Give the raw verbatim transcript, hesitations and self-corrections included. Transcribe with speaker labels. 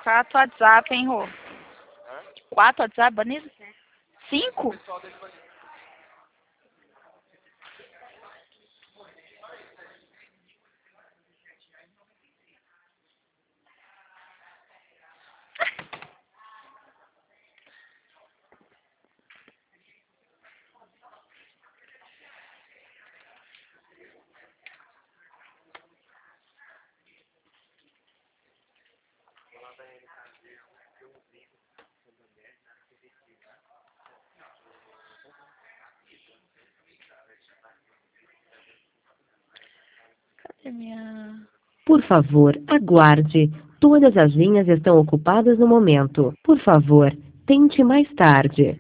Speaker 1: Quatro WhatsApp, hein, Rô? Quatro WhatsApp banido? Cinco? Cadê minha...
Speaker 2: Por favor, aguarde. Todas as linhas estão ocupadas no momento. Por favor, tente mais tarde.